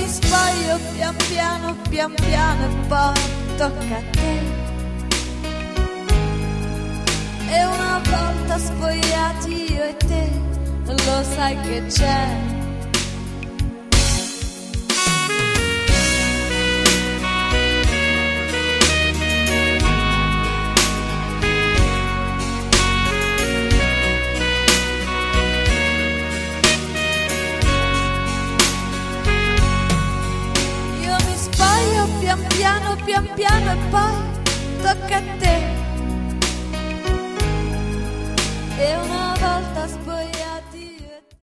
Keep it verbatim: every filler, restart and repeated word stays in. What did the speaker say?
mi spoglio pian piano, pian piano e poi tocca a te. E una volta spogliati io e te, lo sai che c'è. Io mi spoglio pian piano, pian piano e poi tocca a te. E una volta